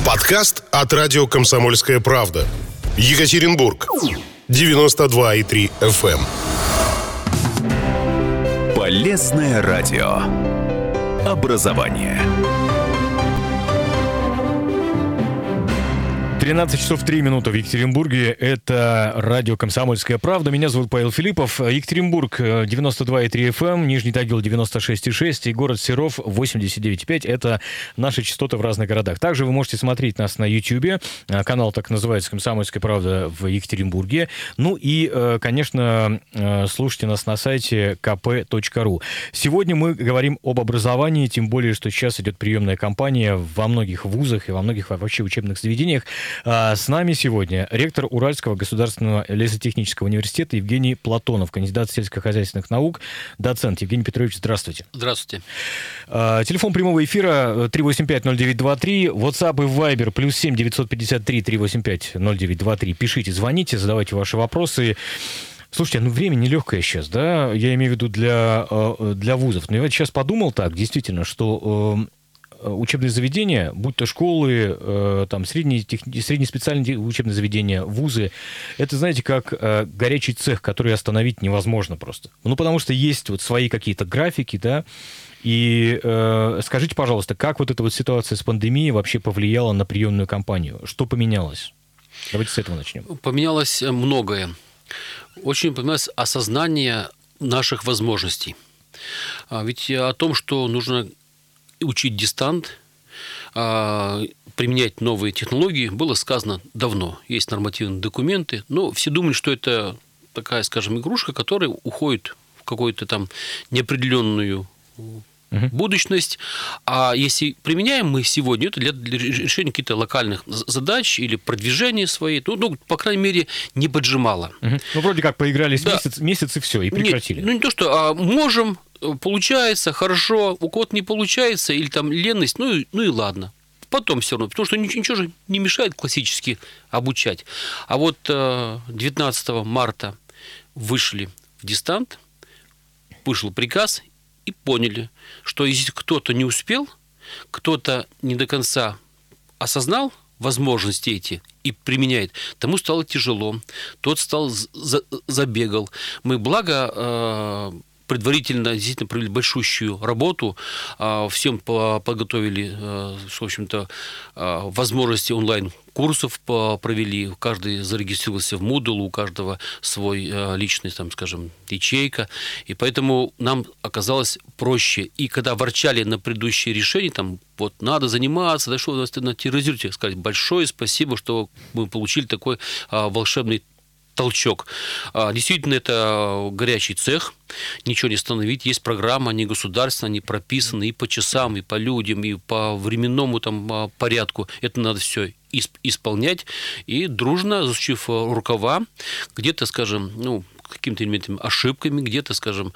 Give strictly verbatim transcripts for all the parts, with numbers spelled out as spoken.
Подкаст от радио «Комсомольская правда». Екатеринбург. девяносто два и три эф эм. Полезное радио. Образование. тринадцать часов три минуты в Екатеринбурге. Это радио «Комсомольская правда». Меня зовут Павел Филиппов. Екатеринбург девяносто два и три эф эм, Нижний Тагил девяносто шесть и шесть и город Серов восемьдесят девять и пять. Это наши частоты в разных городах. Также вы можете смотреть нас на Ютьюбе. Канал так называется «Комсомольская правда» в Екатеринбурге. Ну и, конечно, слушайте нас на сайте ка пэ точка ру. Сегодня мы говорим об образовании, тем более, что сейчас идет приемная кампания во многих вузах и во многих вообще учебных заведениях. С нами сегодня ректор Уральского государственного лесотехнического университета Евгений Платонов, кандидат сельскохозяйственных наук, доцент. Евгений Петрович, здравствуйте. Здравствуйте. Телефон прямого эфира три восемь пять ноль девять два три, WhatsApp и Viber плюс семь девятьсот пятьдесят три три восемь пять ноль девять два три. Пишите, звоните, задавайте ваши вопросы. Слушайте, ну время нелегкое сейчас, да? Я имею в виду для, для вузов. Но я сейчас подумал так, действительно, что учебные заведения, будь то школы, э, там, средние, тех... средние специальные учебные заведения, вузы, это, знаете, как э, горячий цех, который остановить невозможно просто. Ну, потому что есть вот свои какие-то графики, да, и э, скажите, пожалуйста, как вот эта вот ситуация с пандемией вообще повлияла на приемную кампанию? Что поменялось? Давайте с этого начнем. Поменялось многое. Очень поменялось осознание наших возможностей. Ведь о том, что нужно учить дистант, применять новые технологии, было сказано давно. Есть нормативные документы, но все думали, что это такая, скажем, игрушка, которая уходит в какую-то там неопределенную будущность. А если применяем мы сегодня, это для, для решения каких-то локальных задач или продвижения своей, ну, ну по крайней мере, не поджимало. Угу. Ну, вроде как поигрались да. месяц, месяц и все, и прекратили. Нет, ну, не то, что а можем, получается, хорошо, у кого-то не получается, или там ленность, ну, ну и ладно. Потом все равно, потому что ничего же не мешает классически обучать. А вот девятнадцатого марта вышли в дистант, вышел приказ, и поняли, что если кто-то не успел, кто-то не до конца осознал возможности эти и применяет, тому стало тяжело, тот стал забегал. Мы, благо, предварительно действительно провели большущую работу, всем подготовили, в общем-то, возможности онлайн-курсов провели, каждый зарегистрировался в Moodle, у каждого свой личный, там, скажем, ячейка, и поэтому нам оказалось проще. И когда ворчали на предыдущие решения, там, вот, надо заниматься, да что вы нас терроризируете, сказать большое спасибо, что мы получили такой волшебный толчок. Действительно, это горячий цех, ничего не остановить. Есть программа, они государственные, они прописаны и по часам, и по людям, и по временному там порядку. Это надо все исполнять. И дружно, засучив рукава, где-то, скажем, ну, какими-то элементами, ошибками, где-то, скажем,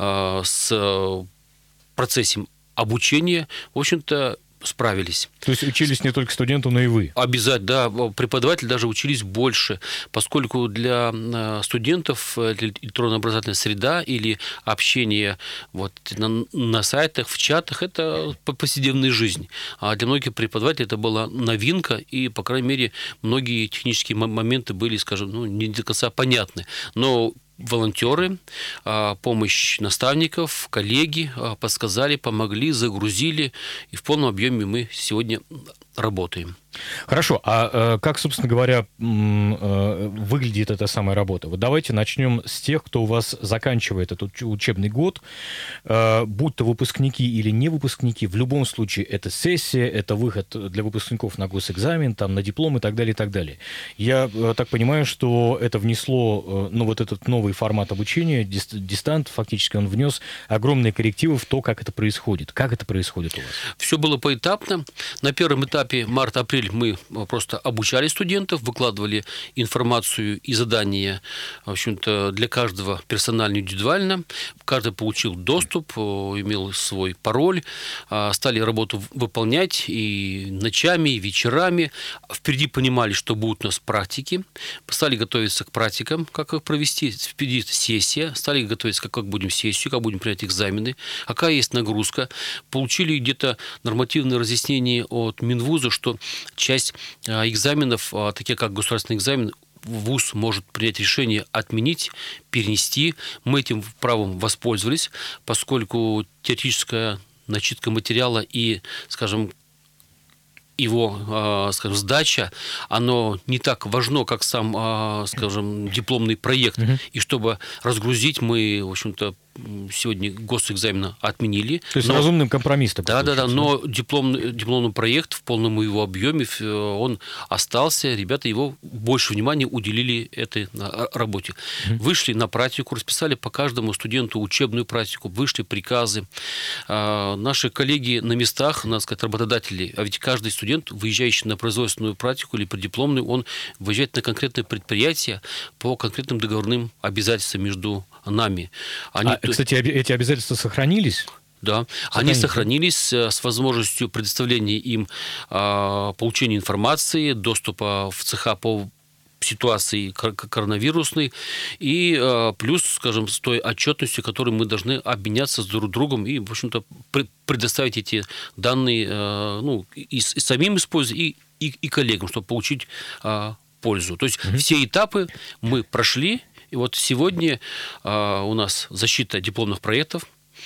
с процессом обучения, в общем-то, справились. То есть учились не только студенты, но и вы? Обязательно, да. Преподаватели даже учились больше, поскольку для студентов электронно-образовательная среда или общение вот на, на сайтах, в чатах – это повседневная жизнь. А для многих преподавателей это была новинка, и, по крайней мере, многие технические моменты были, скажем, ну, не до конца понятны. Но волонтеры, помощь наставников, коллеги подсказали, помогли, загрузили, и в полном объеме мы сегодня работаем. Хорошо, а как, собственно говоря, выглядит эта самая работа? Вот давайте начнем с тех, кто у вас заканчивает этот учебный год, будь то выпускники или не выпускники, в любом случае это сессия, это выход для выпускников на госэкзамен, там, на диплом и так далее, и так далее. Я так понимаю, что это внесло, ну, вот этот новый формат обучения, дистант, фактически он внес огромные коррективы в то, как это происходит. Как это происходит у вас? Все было поэтапно. На первом этапе март-апрель мы просто обучали студентов, выкладывали информацию и задания, в общем-то, для каждого персонально, индивидуально. Каждый получил доступ, имел свой пароль, стали работу выполнять и ночами, и вечерами. Впереди понимали, что будут у нас практики, стали готовиться к практикам, как их провести. Впереди сессия, стали готовиться, как, как будем сессию, как будем принять экзамены, какая есть нагрузка. Получили где-то нормативные разъяснения от Минвуза, вузов, что часть экзаменов, такие как государственный экзамен, вуз может принять решение отменить, перенести. Мы этим правом воспользовались, поскольку теоретическая начитка материала и, скажем, его, скажем, сдача, оно не так важно, как сам, скажем, дипломный проект. Угу. И чтобы разгрузить, мы, в общем-то, сегодня госэкзамен отменили. То есть но... разумным компромиссом. Да, да, да, но дипломный, дипломный проект в полном его объеме, он остался, ребята его больше внимания уделили этой работе. Mm-hmm. Вышли на практику, расписали по каждому студенту учебную практику, вышли приказы. Наши коллеги на местах, надо сказать, работодатели, а ведь каждый студент, выезжающий на производственную практику или преддипломную, он выезжает на конкретное предприятие по конкретным договорным обязательствам между нами. Они... А, кстати, эти обязательства сохранились? Да, они сохранились с возможностью предоставления им а, получения информации, доступа в цеха по ситуации коронавирусной и а, плюс, скажем, с той отчетностью, которой мы должны обменяться с друг другом и, в общем-то, предоставить эти данные а, ну, и, и самим использовать, и, и, и коллегам, чтобы получить а, пользу. То есть mm-hmm. все этапы мы прошли. И вот сегодня а, у нас защита дипломных проектов.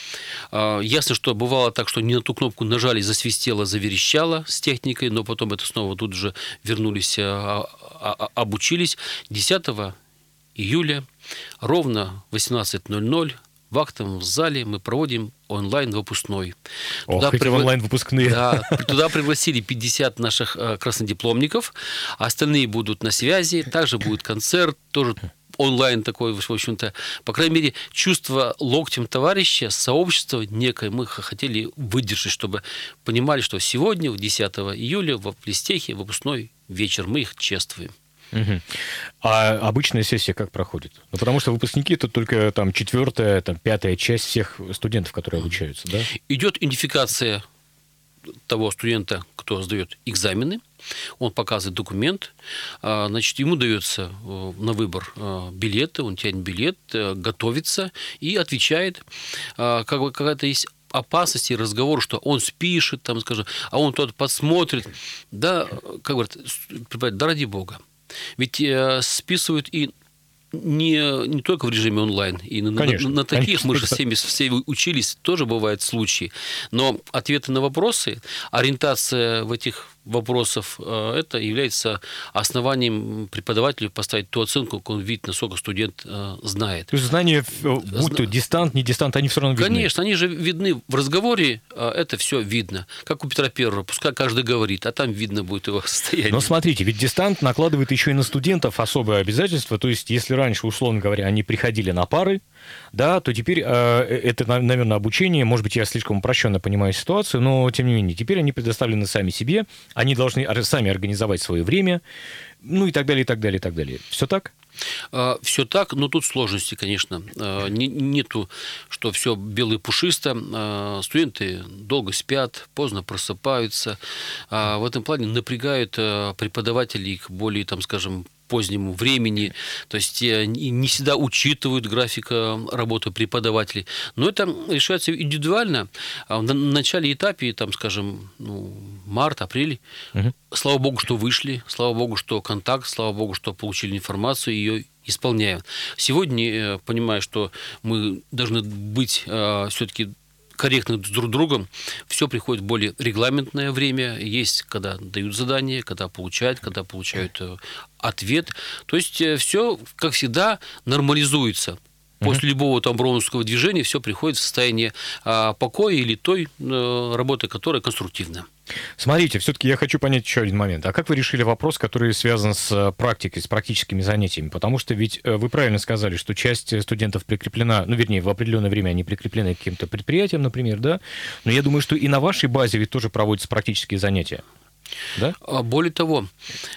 А, ясно, что бывало так, что не на ту кнопку нажали, засвистело, заверещало с техникой, но потом это снова тут же вернулись, а, а, обучились. десятого июля ровно в восемнадцать ноль ноль в актовом зале мы проводим онлайн-выпускной. Ох, туда пригла... онлайн-выпускные. Да, туда пригласили пятьдесят наших краснодипломников, остальные будут на связи, также будет концерт, тоже онлайн такой, в общем-то, по крайней мере, чувство локтем товарища, сообщества некое мы хотели выдержать, чтобы понимали, что сегодня, десятого июля, в Плестехе выпускной вечер, мы их чествуем. Угу. А обычная сессия как проходит? Ну, потому что выпускники это только там четвертая, там пятая часть всех студентов, которые обучаются, да? Идет идентификация того студента, кто сдает экзамены. Он показывает документ, значит, ему дается на выбор билеты, он тянет билет, готовится и отвечает. Как бы какая-то есть опасность и разговор, что он спишет, там, скажем, а он тот подсмотрит. Да, как говорят, да ради бога. Ведь списывают и не, не только в режиме онлайн. И конечно, на, на таких конечно. Мы же всеми, все учились, тоже бывают случаи. Но ответы на вопросы, ориентация в этих вопросов, это является основанием преподавателю поставить ту оценку, как он видит, насколько студент знает. То есть знания, будь то дистант, не дистант, они все равно видны? Конечно, они же видны в разговоре, это все видно. Как у Петра Первого, пускай каждый говорит, а там видно будет его состояние. Но смотрите, ведь дистант накладывает еще и на студентов особые обязательства, то есть если раньше, условно говоря, они приходили на пары, да, то теперь э, это, наверное, обучение, может быть, я слишком упрощенно понимаю ситуацию, но, тем не менее, теперь они предоставлены сами себе, они должны сами организовать свое время, ну и так далее, и так далее, и так далее. Все так? Все так, но тут сложности, конечно. Нету, что все бело и пушисто. Студенты долго спят, поздно просыпаются. В этом плане напрягают преподавателей к более, там, скажем, позднему времени, то есть не всегда учитывают график работы преподавателей. Но это решается индивидуально. На начале этапе, там, скажем, ну, март, апрель, угу. Слава богу, что вышли, слава богу, что контакт, слава богу, что получили информацию, ее исполняем. Сегодня, понимая, что мы должны быть все-таки корректны друг с другом, все приходит в более регламентное время. Есть, когда дают задание, когда получают, когда получают ответ. То есть все, как всегда, нормализуется. После любого там броуновского движения все приходит в состояние покоя или той работы, которая конструктивна. Смотрите, все-таки я хочу понять еще один момент. А как вы решили вопрос, который связан с практикой, с практическими занятиями? Потому что ведь вы правильно сказали, что часть студентов прикреплена, ну, вернее, в определенное время они прикреплены к каким-то предприятиям, например, да? Но я думаю, что и на вашей базе ведь тоже проводятся практические занятия. Да? Более того,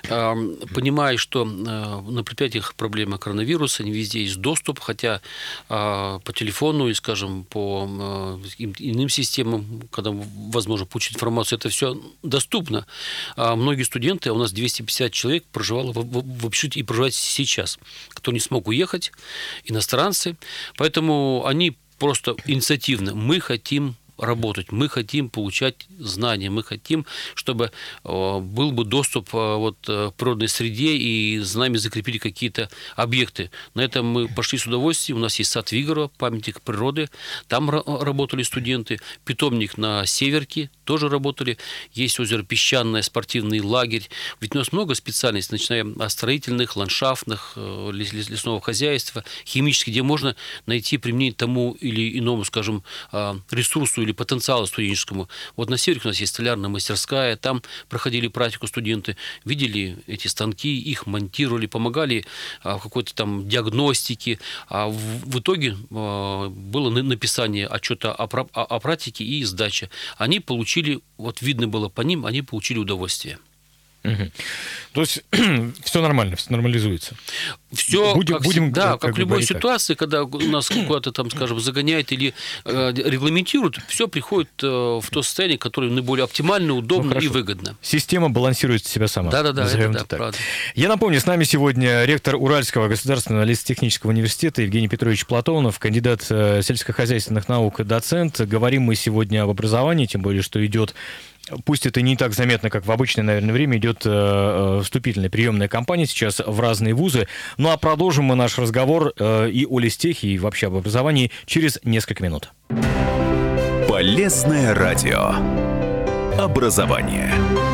понимая, что на предприятиях проблема коронавируса, не везде есть доступ, хотя по телефону или, скажем, по иным системам, когда возможно получить информацию, это все доступно. Многие студенты, а у нас двести пятьдесят человек проживало в общежитии и проживают сейчас, кто не смог уехать, иностранцы, поэтому они просто инициативно, мы хотим работать, мы хотим получать знания, мы хотим, чтобы был бы доступ вот, к природной среде и за нами закрепили какие-то объекты. На этом мы пошли с удовольствием. У нас есть сад Вигорова, памятник природы, там работали студенты, питомник на Северке, тоже работали, есть озеро Песчаное, спортивный лагерь. Ведь у нас много специальностей, начиная от строительных, ландшафтных, лесного хозяйства, химических, где можно найти применение тому или иному, скажем, ресурсу или потенциалу студенческому. Вот на Северке у нас есть столярная мастерская, там проходили практику студенты, видели эти станки, их монтировали, помогали в какой-то там диагностике. А в итоге было написание отчета о практике и сдача. Они получили, вот видно было по ним, они получили удовольствие. Угу. То есть все нормально, все нормализуется. Все, будем, как, будем, да, как, как как в любой говорить, ситуации, так. Когда нас куда-то там, скажем, загоняют или э, регламентируют, все приходит э, в то состояние, которое наиболее оптимально, удобно ну, и выгодно. Система балансирует себя сама. Да-да-да, это, да, правда. Я напомню, с нами сегодня ректор Уральского государственного лесотехнического университета Евгений Петрович Платонов, кандидат сельскохозяйственных наук и доцент. Говорим мы сегодня об образовании, тем более, что идет... Пусть это не так заметно, как в обычное, наверное, время, идет э, вступительная приемная кампания сейчас в разные вузы. Ну а продолжим мы наш разговор э, и о лестехе, и вообще об образовании через несколько минут. Полезное радио. Образование.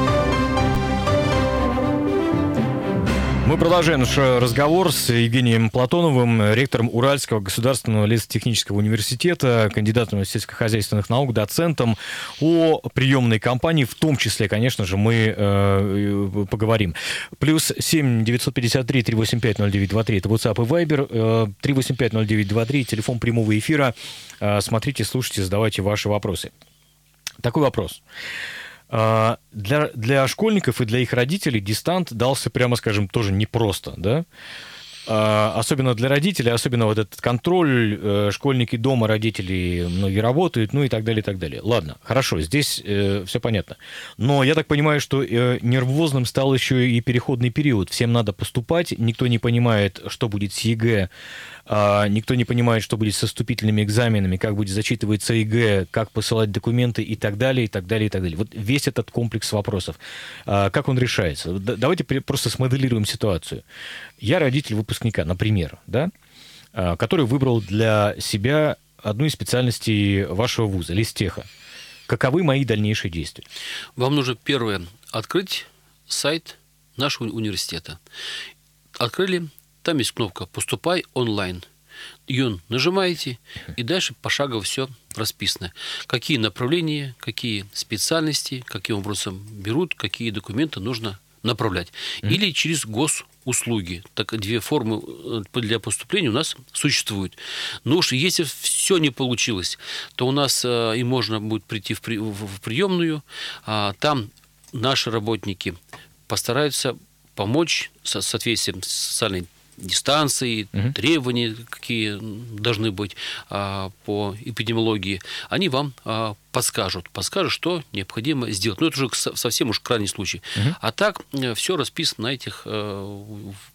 Мы продолжаем наш разговор с Евгением Платоновым, ректором Уральского государственного лесотехнического университета, кандидатом сельскохозяйственных наук, доцентом, о приемной кампании, в том числе, конечно же, мы э, поговорим. Плюс семь девятьсот пятьдесят три триста восемьдесят пять ноль девять двадцать три, это WhatsApp и Viber, э, триста восемьдесят пять ноль девять двадцать три, телефон прямого эфира. Э, смотрите, слушайте, задавайте ваши вопросы. Такой вопрос. Для, для школьников и для их родителей дистант дался, прямо скажем, тоже непросто, да? Особенно для родителей, особенно вот этот контроль, школьники дома, родители многие работают, ну и так далее, и так далее. Ладно, хорошо, здесь э, все понятно. Но я так понимаю, что э, нервозным стал еще и переходный период. Всем надо поступать, никто не понимает, что будет с ЕГЭ, э, никто не понимает, что будет со вступительными экзаменами, как будет зачитываться ЕГЭ, как посылать документы и так далее, и так далее, и так далее. Вот весь этот комплекс вопросов. Э, как он решается? Давайте просто смоделируем ситуацию. Я родитель выпускника, например, да, который выбрал для себя одну из специальностей вашего вуза, лестеха. Каковы мои дальнейшие действия? Вам нужно первое открыть сайт нашего университета. Открыли, там есть кнопка «Поступай онлайн». Ее нажимаете, и дальше пошагово все расписано. Какие направления, какие специальности, каким образом берут, какие документы нужно направлять. Mm-hmm. Или через госуслуги. Так две формы для поступления у нас существуют. Но уж если все не получилось, то у нас э, и можно будет прийти в, при, в, в приемную. А, там наши работники постараются помочь со соответствием с социальной дистанции, угу. требования, какие должны быть а, по эпидемиологии, они вам а, подскажут, подскажут, что необходимо сделать. Но это уже совсем уж крайний случай. Угу. А так все расписано на этих а,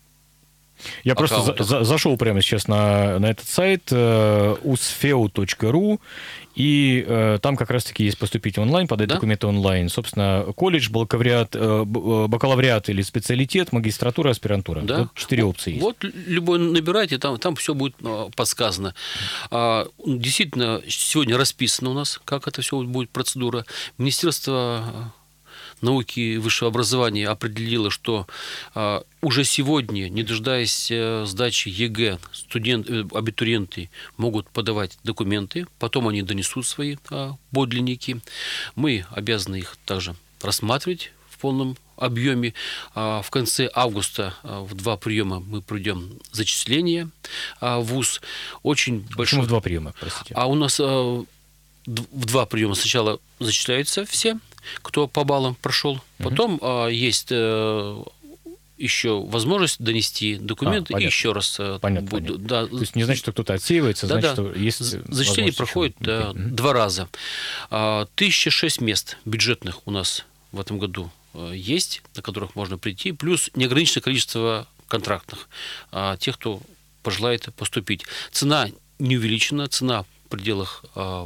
Я аккаунтах. Просто за, зашел прямо сейчас на, на этот сайт у эс эф и у точка ру, и э, там как раз-таки есть поступить онлайн, подать да? документы онлайн. Собственно, колледж, бакалавриат, э, бакалавриат или специалитет, магистратура, аспирантура. Да? Вот четыре опции есть. Вот любой набирайте, там, там все будет подсказано. А, действительно, сегодня расписано у нас, как это все будет процедура. Министерство науки и высшего образования определило, что а, уже сегодня, не дожидаясь а, сдачи ЕГЭ, студент, абитуриенты могут подавать документы, потом они донесут свои а, подлинники. Мы обязаны их также рассматривать в полном объеме. А, в конце августа а, в два приема мы пройдем зачисление а, в вуз. Очень большой... Почему в два приема, простите? А у нас а, в два приема сначала зачисляются все, кто по баллам прошел. Потом угу. а, есть а, еще возможность донести документы а, и еще раз. Понятно, буду, понятно. Да, то есть не значит, что кто-то отсеивается, да, значит, да. что есть зачисление проходит да, угу. два раза. тысяча шесть мест бюджетных у нас в этом году есть, на которых можно прийти, плюс неограниченное количество контрактных, тех, кто пожелает поступить. Цена не увеличена, цена в пределах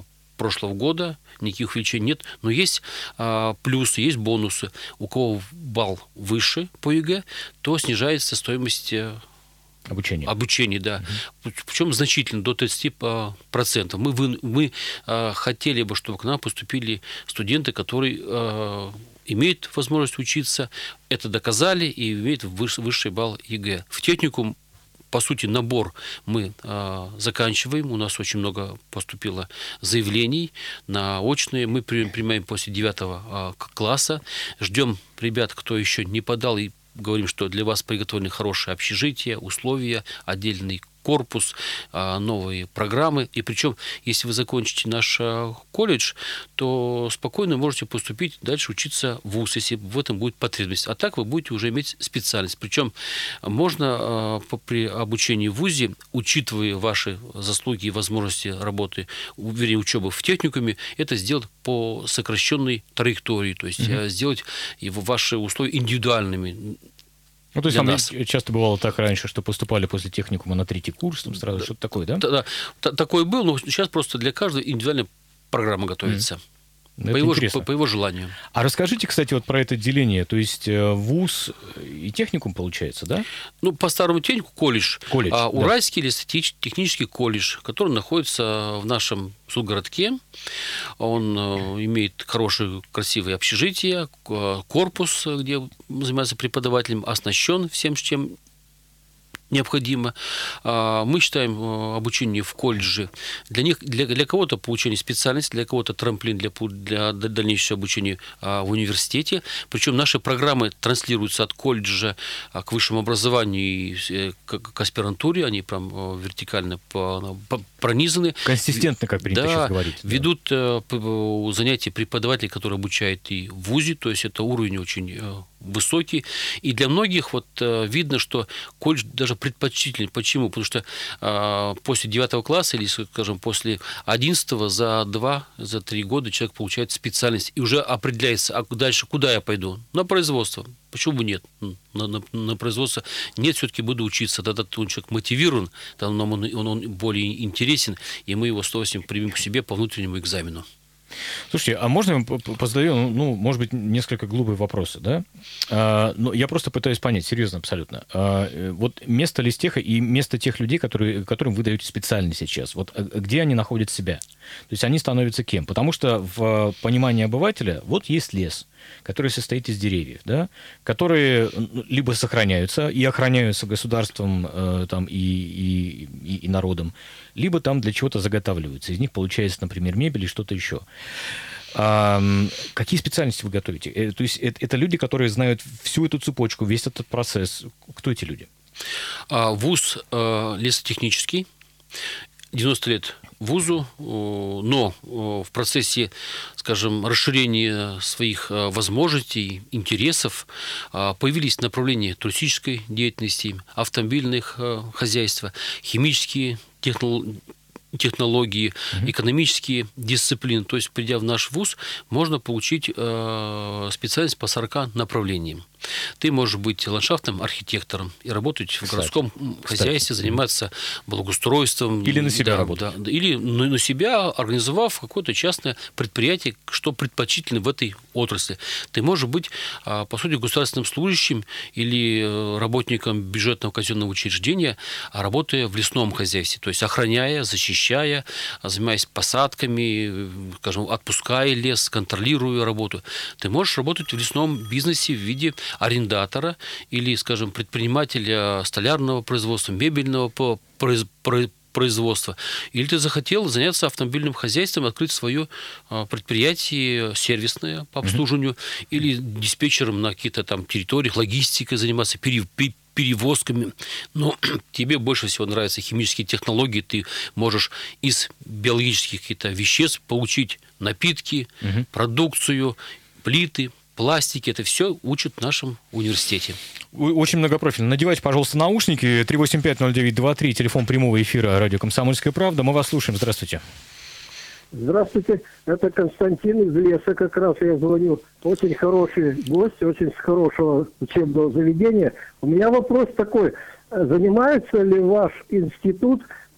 прошлого года, никаких увеличений нет, но есть а, плюсы, есть бонусы. У кого балл выше по ЕГЭ, то снижается стоимость обучения. Обучение, да. Угу. Причем значительно, до тридцати процентов. Мы, вы, мы а, хотели бы, чтобы к нам поступили студенты, которые а, имеют возможность учиться, это доказали и имеют выш, высший балл ЕГЭ. В техникум, по сути, набор мы э, заканчиваем. У нас очень много поступило заявлений на очные. Мы принимаем после девятого э, класса. Ждем ребят, кто еще не подал, и говорим, что для вас приготовлены хорошие общежития, условия, отдельный корпус, новые программы. И причем, если вы закончите наш колледж, то спокойно можете поступить дальше учиться в вуз, если в этом будет потребность. А так вы будете уже иметь специальность. Причем можно при обучении в вузе, учитывая ваши заслуги и возможности работы, вернее, учебы в техникуме, это сделать по сокращенной траектории, то есть mm-hmm. сделать его, ваши условия индивидуальными. Ну, то есть там нас. Часто бывало так раньше, что поступали после техникума на третий курс, там сразу да, что-то такое, да? Да, да, такое было, но сейчас просто для каждой индивидуальная программа готовится. Mm. По его, по, по его желанию. А расскажите, кстати, вот про это деление. То есть вуз и техникум получается, да? Ну, по старому технику колледж. колледж а, да. Уральский лесотехнический колледж, который находится в нашем судгородке. Он имеет хорошее, красивое общежитие, корпус, где занимается преподавателем, оснащен всем, чем необходимо. Мы считаем обучение в колледже для них, для, для кого-то получение специальности, для кого-то трамплин для, для дальнейшего обучения в университете. Причем наши программы транслируются от колледжа к высшему образованию и к аспирантуре. Они прям вертикально пронизаны. Консистентно, как принято да, сейчас говорить. Да. Ведут занятия преподавателей, которые обучают и в вузе, то есть это уровень очень высокий. И для многих вот видно, что колледж даже предпочтительный. Почему? Потому что э, после девятого класса или, скажем, после одиннадцатого за два, за три года человек получает специальность и уже определяется, а дальше куда я пойду? На производство. Почему бы нет? На, на, на производство нет, все-таки буду учиться. Тогда он человек мотивирован, тогда он, он, он более интересен, и мы его с удовольствием примем к себе по внутреннему экзамену. Слушайте, а можно я позадаю, ну, может быть, несколько глупые вопросы, да? А, ну, я просто пытаюсь понять, серьезно, абсолютно. А, вот место листеха и место тех людей, которые, которым вы даете специальность сейчас, вот где они находят себя? То есть они становятся кем? Потому что в понимании обывателя вот есть лес, который состоит из деревьев, да, которые либо сохраняются и охраняются государством э, там, и, и, и, и народом, либо там для чего-то заготавливаются. Из них получается, например, мебель и что-то еще. А, какие специальности вы готовите? Э, то есть это, это люди, которые знают всю эту цепочку, весь этот процесс. Кто эти люди? ВУЗ э, лесотехнический. девяносто лет вузу, но в процессе, скажем, расширения своих возможностей, интересов появились направления туристической деятельности, автомобильных хозяйства, химические технологии, технологии, mm-hmm. экономические дисциплины. То есть, придя в наш вуз, можно получить э, специальность по сорока направлениям. Ты можешь быть ландшафтным архитектором и работать в Кстати. городском хозяйстве, Кстати. заниматься благоустройством. Или на себя да, работать. Да, или на, на себя, организовав какое-то частное предприятие, что предпочтительно в этой отрасли. Ты можешь быть, по сути, государственным служащим или работником бюджетного казенного учреждения, работая в лесном хозяйстве, то есть охраняя, защищая, занимаясь посадками, скажем, отпуская лес, контролируя работу. Ты можешь работать в лесном бизнесе в виде арендатора или, скажем, предпринимателя столярного производства, мебельного производства. Или ты захотел заняться автомобильным хозяйством, открыть свое предприятие сервисное по обслуживанию, mm-hmm. или диспетчером на каких-то там территориях, логистикой заниматься, перевозками. Но тебе больше всего нравятся химические технологии. Ты можешь из биологических каких-то веществ получить напитки, mm-hmm. продукцию, плиты, пластики, это все учат в нашем университете. Очень многопрофильно. Надевайте, пожалуйста, наушники. три восемь пять ноль девять два три, телефон прямого эфира радио «Комсомольская правда». Мы вас слушаем. Здравствуйте. Здравствуйте. Это Константин из леса. Как раз я звоню. Очень хороший гость, очень с хорошего учебного заведения. У меня вопрос такой. Занимается ли ваш институт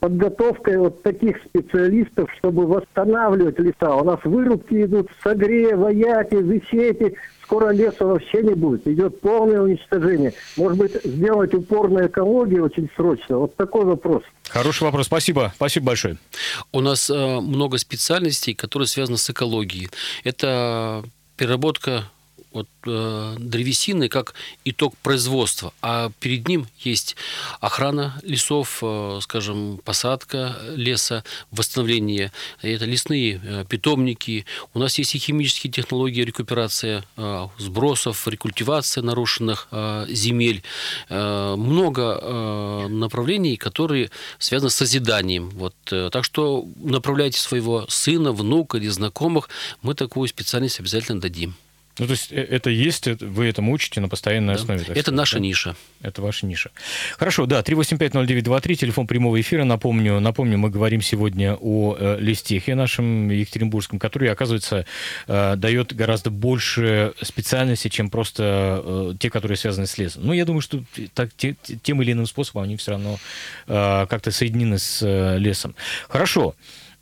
подготовкой вот таких специалистов, чтобы восстанавливать леса. У нас вырубки идут в Согре, в Аяте, в Исете. Скоро леса вообще не будет. Идет полное уничтожение. Может быть, сделать упор на экологию очень срочно? Вот такой вопрос. Хороший вопрос. Спасибо. Спасибо большое. У нас э, много специальностей, которые связаны с экологией. Это переработка от э, древесины как итог производства, а перед ним есть охрана лесов, э, скажем, посадка леса, восстановление, это лесные э, питомники. У нас есть и химические технологии, рекуперация э, сбросов, рекультивация нарушенных э, земель. Э, много э, направлений, которые связаны с созиданием. Вот, э, так что направляйте своего сына, внука или знакомых, мы такую специальность обязательно дадим. Ну, то есть это есть, вы этому учите на постоянной Да. основе. Это сказать, наша да? ниша. Это ваша ниша. Хорошо, да, три восемь пять ноль девять два три, телефон прямого эфира. Напомню, напомню, мы говорим сегодня о э, Листехе нашем екатеринбургском, который, оказывается, э, дает гораздо больше специальностей, чем просто э, те, которые связаны с лесом. Ну, я думаю, что так, те, тем или иным способом они все равно э, как-то соединены с э, лесом. Хорошо.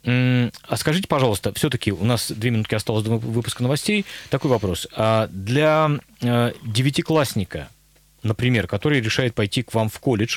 А скажите, пожалуйста, все-таки у нас две минутки осталось до выпуска новостей. Такой вопрос. А для девятиклассника, например, который решает пойти к вам в колледж,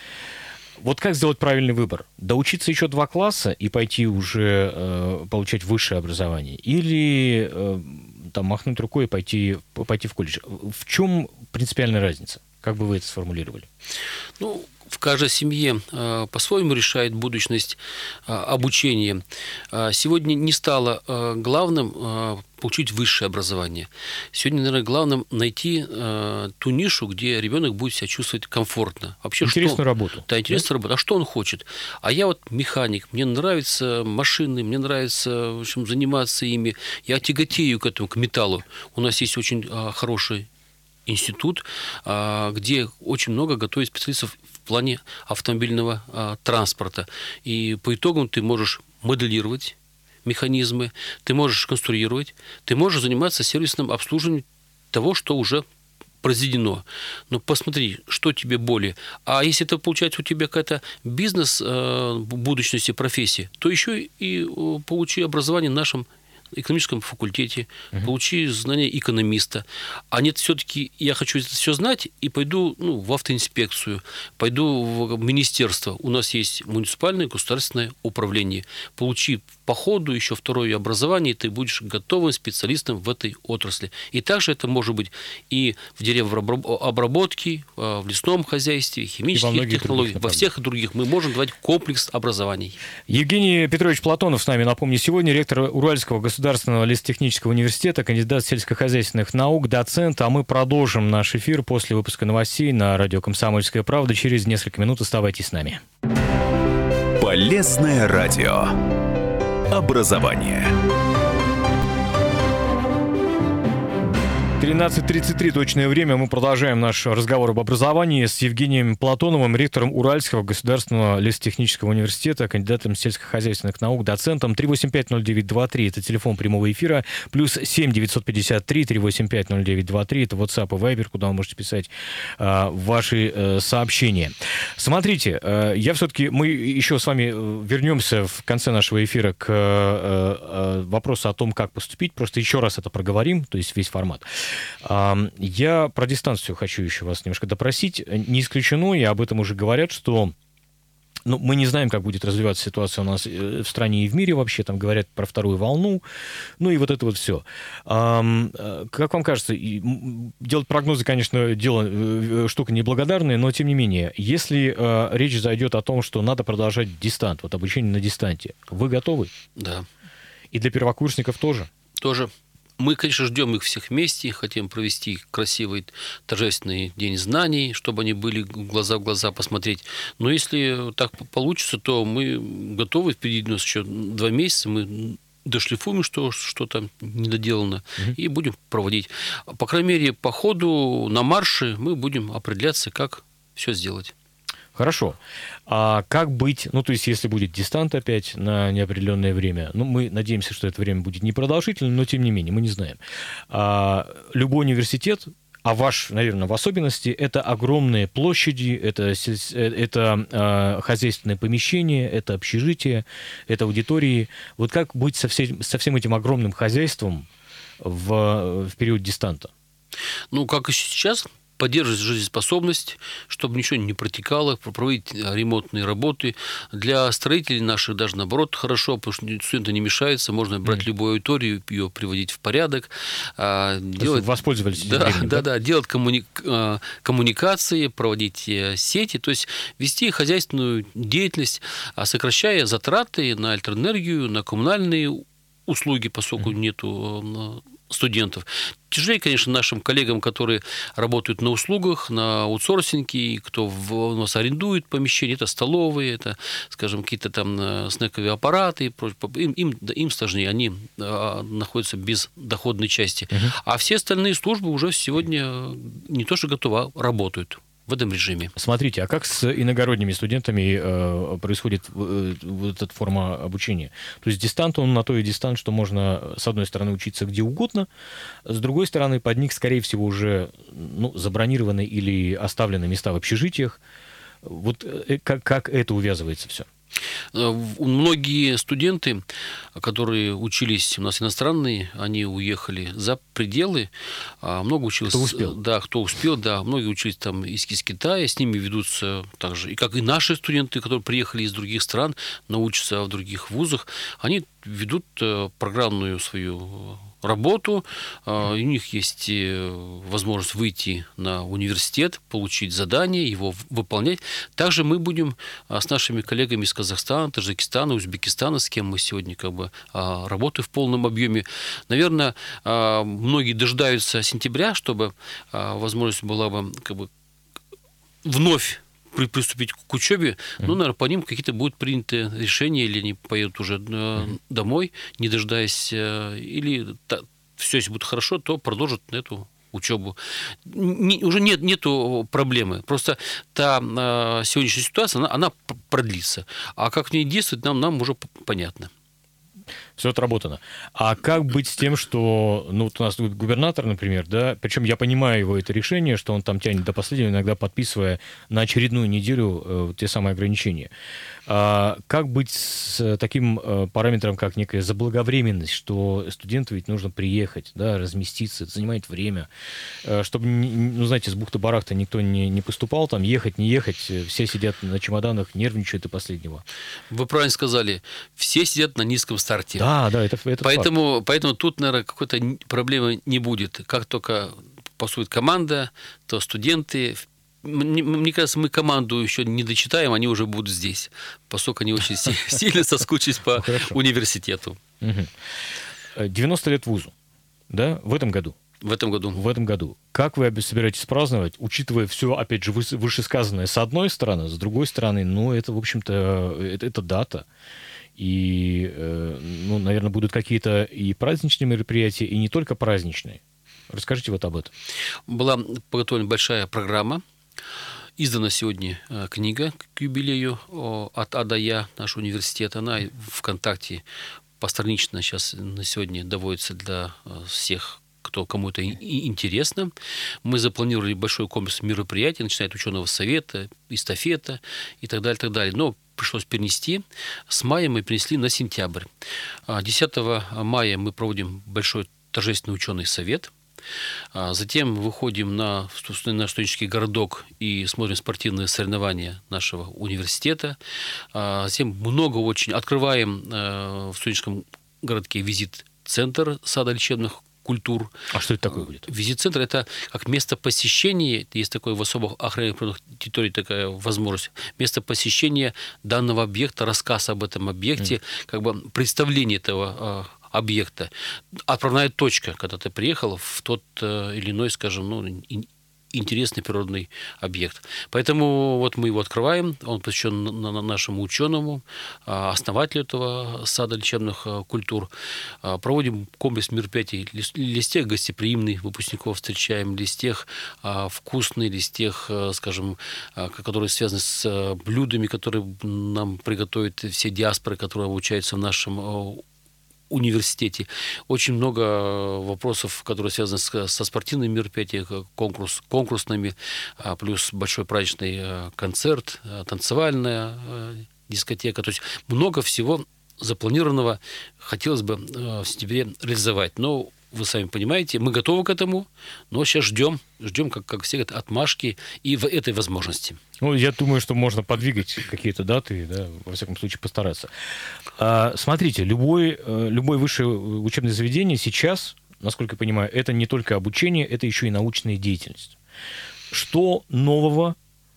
вот как сделать правильный выбор? Доучиться еще два класса и пойти уже э, получать высшее образование? Или э, там, махнуть рукой и пойти, пойти в колледж? В чем принципиальная разница? Как бы вы это сформулировали? Ну, в каждой семье э, по-своему решает будущность э, обучения. Э, сегодня не стало э, главным э, получить высшее образование. Сегодня, наверное, главным найти э, ту нишу, где ребенок будет себя чувствовать комфортно. Вообще, интересную что... работу. Да, интересную да? работу. А что он хочет? А я вот механик, мне нравятся машины, мне нравится, в общем, заниматься ими. Я тяготею к этому, к металлу. У нас есть очень э, хороший институт, где очень много готовят специалистов в плане автомобильного транспорта. И по итогам ты можешь моделировать механизмы, ты можешь конструировать, ты можешь заниматься сервисным обслуживанием того, что уже произведено. Но посмотри, что тебе более. А если это получается у тебя какая-то бизнес будущности, профессии, то еще и получи образование в нашем экономическом факультете, uh-huh. получи знания экономиста. А нет, все-таки я хочу это все знать и пойду ну, в автоинспекцию, пойду в министерство. У нас есть муниципальное государственное управление. Получи по ходу еще второе образование, и ты будешь готовым специалистом в этой отрасли. И также это может быть и в деревообработке, в лесном хозяйстве, химических технологиях. Во всех других мы можем давать комплекс образований. Евгений Петрович Платонов с нами, напомню, сегодня ректор Уральского государственного лесотехнического университета, кандидат сельскохозяйственных наук, доцент. А мы продолжим наш эфир после выпуска новостей на радио «Комсомольская правда». Через несколько минут оставайтесь с нами. Полезное радио. Образование. тринадцать тридцать три точное время. Мы продолжаем наш разговор об образовании с Евгением Платоновым, ректором Уральского государственного лесотехнического университета, кандидатом сельскохозяйственных наук, доцентом. три восемь пять ноль девять два три – это телефон прямого эфира. Плюс семь девятьсот пятьдесят три три восемь пять ноль девять два три – это WhatsApp и Viber, куда вы можете писать э, ваши э, сообщения. Смотрите, э, я все-таки, мы еще с вами вернемся в конце нашего эфира к э, э, вопросу о том, как поступить. Просто еще раз это проговорим, то есть весь формат. Я про дистанцию хочу еще вас немножко допросить. Не исключено, и об этом уже говорят, что ну, мы не знаем, как будет развиваться ситуация у нас в стране и в мире вообще. Там говорят про вторую волну. Ну и вот это вот все. Как вам кажется, делать прогнозы, конечно, дело, штука неблагодарная, но тем не менее, если речь зайдет о том, что надо продолжать дистант, вот обучение на дистанте, вы готовы? Да. И для первокурсников тоже? Тоже. Мы, конечно, ждем их всех вместе, хотим провести красивый торжественный день знаний, чтобы они были глаза в глаза посмотреть. Но если так получится, то мы готовы, впереди у нас еще два месяца, мы дошлифуем, что, что там недоделано, угу. и будем проводить. По крайней мере, по ходу на марше мы будем определяться, как все сделать. Хорошо. А как быть, ну, то есть, если будет дистант опять на неопределенное время, ну, мы надеемся, что это время будет непродолжительным, но, тем не менее, мы не знаем. А любой университет а ваш, наверное, в особенности, это огромные площади, это, это э, хозяйственное помещение, это общежитие, это аудитории. Вот как быть со, всем, со всем этим огромным хозяйством в, в период дистанта? Ну, как и сейчас, поддерживать жизнеспособность, чтобы ничего не протекало, проводить ремонтные работы. Для строителей наших даже наоборот хорошо, потому что студенты не мешаются, можно брать mm. любую аудиторию, ее приводить в порядок. Делать... Воспользовались этим да, временем, да, да? да, делать коммуни... коммуникации, проводить сети, то есть вести хозяйственную деятельность, сокращая затраты на электроэнергию, на коммунальные услуги, поскольку mm. нету студентов. Тяжелее, конечно, нашим коллегам, которые работают на услугах, на аутсорсинге, кто у нас арендует помещения, это столовые, это, скажем, какие-то там снековые аппараты, им, им, им сложнее, они находятся без доходной части. Uh-huh. А все остальные службы уже сегодня не то что готовы, а работают в этом режиме. Смотрите, а как с иногородними студентами э, происходит э, вот эта форма обучения? То есть дистант, он на то и дистант, что можно, с одной стороны, учиться где угодно, с другой стороны, под них, скорее всего, уже ну, забронированы или оставлены места в общежитиях. Вот э, как, как это увязывается все? Многие студенты, которые учились у нас иностранные, они уехали за пределы. Много училось. Кто успел? Да, кто успел, да. Многие учились там из, из Китая, с ними ведутся также, и как и наши студенты, которые приехали из других стран, научатся в других вузах, они ведут программную свою работу, у них есть возможность выйти на университет, получить задание, его выполнять. Также мы будем с нашими коллегами из Казахстана, Таджикистана, Узбекистана, с кем мы сегодня как бы работаем в полном объеме. Наверное, многие дожидаются сентября, чтобы возможность была бы как бы вновь приступить к учебе, ну, наверное, по ним какие-то будут приняты решения, или они поедут уже mm-hmm. домой, не дожидаясь, или та, все, если будет хорошо, то продолжат эту учебу. Не, уже нет, нету проблемы. Просто та а, сегодняшняя ситуация, она, она продлится. А как в ней действовать, нам, нам уже понятно. Все отработано. А как быть с тем, что, ну, вот у нас губернатор, например, да, причем я понимаю его это решение, что он там тянет до последнего, иногда подписывая на очередную неделю э, те самые ограничения. А как быть с таким э, параметром, как некая заблаговременность, что студенту ведь нужно приехать, да, разместиться, это занимает время, э, чтобы, ну, знаете, с бухты-барахта никто не, не поступал, там, ехать, не ехать, все сидят на чемоданах, нервничают до последнего. Вы правильно сказали, все сидят на низком старте. Да, да, это, это поэтому, факт. Поэтому тут, наверное, какой-то проблемы не будет. Как только поступит команда, то студенты... Мне, мне кажется, мы команду еще не дочитаем, они уже будут здесь, поскольку они очень сильно соскучились по университету. девяносто лет вузу, да, в этом году? В этом году. В этом году. Как вы собираетесь праздновать, учитывая все, опять же, вышесказанное с одной стороны, с другой стороны, ну, это, в общем-то, это, это дата. И, ну, наверное, будут какие-то и праздничные мероприятия, и не только праздничные. Расскажите вот об этом. Была подготовлена большая программа. Издана сегодня книга к юбилею «От А до Я», наш университет. Она ВКонтакте постранично сейчас на сегодня доводится для всех, кто кому это интересно. Мы запланировали большой комплекс мероприятий, начиная от ученого совета, эстафета и так далее, так далее. Но пришлось перенести. С мая мы перенесли на сентябрь. десятого мая мы проводим большой торжественный ученый совет. Затем выходим на, на студенческий городок и смотрим спортивные соревнования нашего университета. Затем много очень открываем в студенческом городке визит-центр сада лечебных культур. А что это такое будет? Визит-центр – это как место посещения, есть такое в особых охраняемых территориях такая возможность, место посещения данного объекта, рассказ об этом объекте, mm. как бы представление этого объекта, отправная точка, когда ты приехал в тот или иной, скажем, ну, интересный природный объект. Поэтому вот мы его открываем, он посвящен нашему ученому, основателю этого сада лечебных культур. Проводим комплекс мероприятий, листех гостеприимных выпускников встречаем, листех вкусный, листех, скажем, которые связаны с блюдами, которые нам приготовят все диаспоры, которые обучаются в нашем университете. Очень много вопросов, которые связаны с, со спортивными мероприятиями, конкурс, конкурсными, плюс большой праздничный концерт, танцевальная дискотека. То есть много всего запланированного хотелось бы в сентябре реализовать. Но вы сами понимаете, мы готовы к этому, но сейчас ждем, ждем, как, как все говорят, отмашки и в этой возможности. Ну, я думаю, что можно подвигать какие-то даты, да, во всяком случае постараться. А, смотрите, любой, любое высшее учебное заведение сейчас, насколько я понимаю, это не только обучение, это еще и научная деятельность. Что нового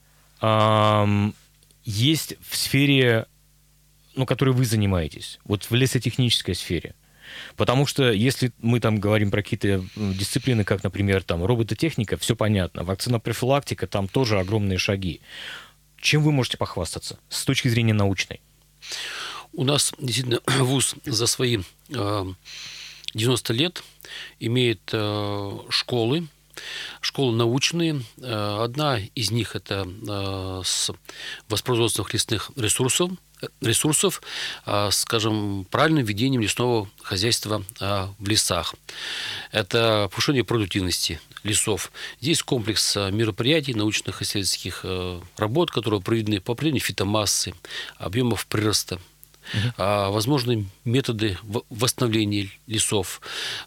а, есть в сфере, ну, которой вы занимаетесь, вот в лесотехнической сфере? Потому что если мы там говорим про какие-то дисциплины, как, например, там робототехника, все понятно. Вакцинопрофилактика, там тоже огромные шаги. Чем вы можете похвастаться с точки зрения научной? У нас действительно вуз за свои девяносто лет имеет школы, школы научные. Одна из них – это с воспроизводственных лесных ресурсов, ресурсов, скажем, правильным ведением лесного хозяйства в лесах. Это повышение продуктивности лесов. Здесь комплекс мероприятий, научных исследовательских работ, которые проведены по определению фитомассы, объемов прироста, Uh-huh. возможны методы восстановления лесов.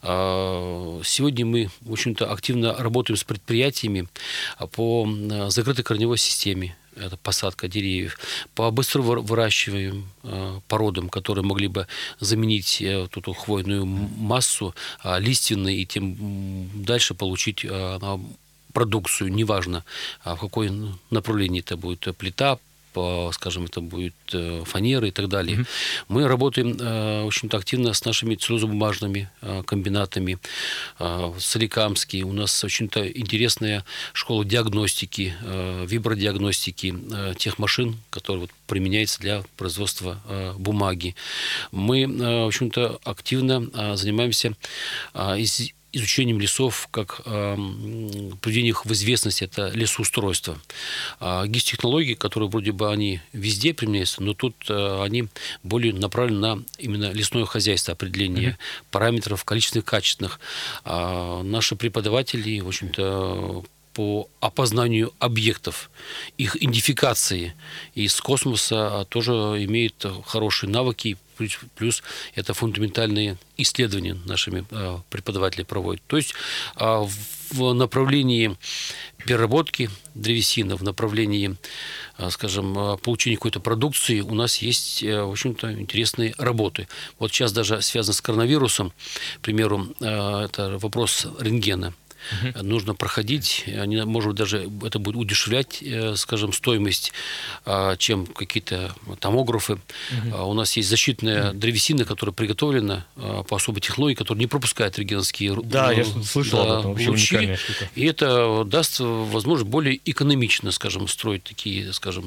Сегодня мы, в общем-то, активно работаем с предприятиями по закрытой корневой системе. Это посадка деревьев, по быстро выращиваемым породам, которые могли бы заменить вот эту хвойную массу лиственной и тем дальше получить продукцию, неважно, в какое направлении это будет, плита, скажем, это будет фанера и так далее. Mm-hmm. Мы работаем, в общем-то, активно с нашими целлюлозно-бумажными комбинатами. Соликамский. У нас, в общем-то, интересная школа диагностики, вибродиагностики тех машин, которые вот применяются для производства бумаги. Мы, в общем-то, активно занимаемся из изучением лесов, как э, приведение их в известность, это лесоустройство. А геотехнологии, которые вроде бы они везде применяются, но тут э, они более направлены на именно лесное хозяйство, определение mm-hmm. параметров количественных, качественных. А наши преподаватели, в общем-то, по опознанию объектов, их идентификации из космоса тоже имеют хорошие навыки, плюс это фундаментальные исследования нашими преподаватели проводят. То есть в направлении переработки древесины, в направлении, скажем, получения какой-то продукции у нас есть, в общем-то, интересные работы. Вот сейчас даже связано с коронавирусом, к примеру, это вопрос рентгена. Uh-huh. Нужно проходить, они, может быть, даже это будет удешевлять, скажем, стоимость, чем какие-то томографы. Uh-huh. У нас есть защитная uh-huh. древесина, которая приготовлена по особой технологии, которая не пропускает рентгеновские да, я слышал да, об этом, вообще лучи. И это даст возможность более экономично, скажем, строить такие, скажем,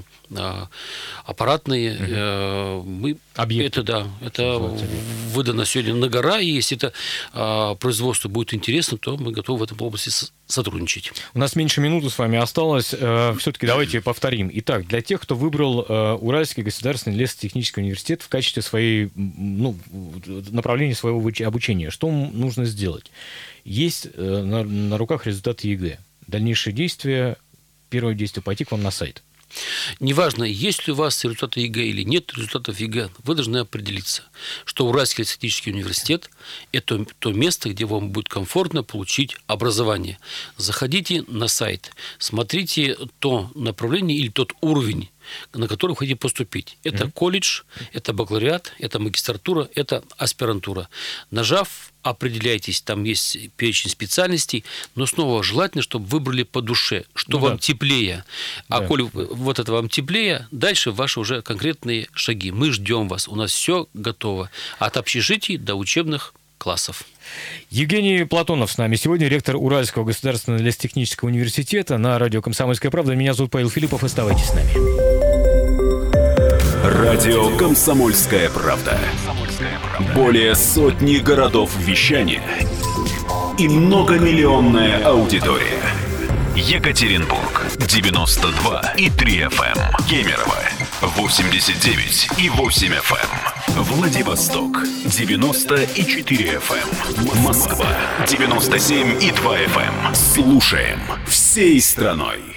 аппаратные. Uh-huh. Мы объекты. Это, да, это выдано сегодня на гора, и если это производство будет интересно, то мы готовы в этом области сотрудничать. У нас меньше минуты с вами осталось. Все-таки давайте повторим. Итак, для тех, кто выбрал Уральский государственный лесотехнический университет в качестве своей, ну, направления своего обучения, что нужно сделать? Есть на, на руках результаты ЕГЭ. Дальнейшие действия, первое действие — пойти к вам на сайт. Неважно, есть ли у вас результаты ЕГЭ или нет результатов ЕГЭ, вы должны определиться, что Уральский лесотехнический университет – это то место, где вам будет комфортно получить образование. Заходите на сайт, смотрите то направление или тот уровень, на который вы хотите поступить. Это mm-hmm. колледж, это бакалавриат, это магистратура, это аспирантура. Нажав, определяйтесь, там есть перечень специальностей, но снова желательно, чтобы выбрали по душе, что ну, вам да. теплее. А да. коли вот это вам теплее, дальше ваши уже конкретные шаги. Мы ждем вас, у нас все готово. От общежитий до учебных классов. Евгений Платонов с нами сегодня, ректор Уральского государственного лесотехнического университета, на радио «Комсомольская правда». Меня зовут Павел Филиппов. Оставайтесь с нами. Радио «Комсомольская правда». Более сотни городов вещания и многомиллионная аудитория. Екатеринбург девяносто два и три эф эм, Кемерово восемьдесят девять и восемь эф эм. Владивосток девяносто и четыре эф эм. Москва девяносто семь и два эф эм. Слушаем всей страной.